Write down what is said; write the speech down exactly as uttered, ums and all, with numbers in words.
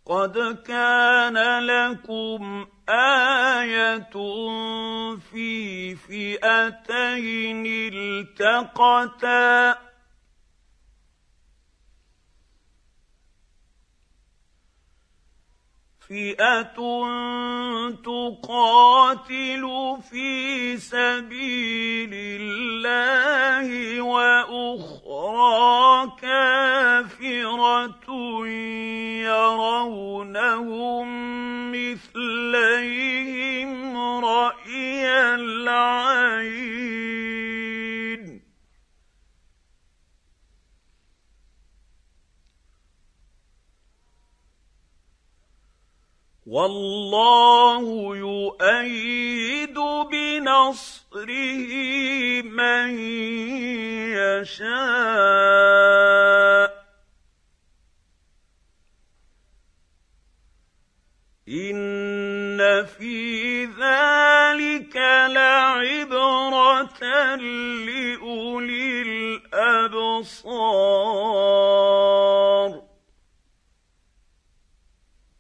قد كان لكم آية في فئتين التقتا فئة تقاتل في سبيل الله وأخرى كافرة يرونهم مثليهم رأي العين والله يؤيد بنصره من يشاء إن في ذلك لعبرة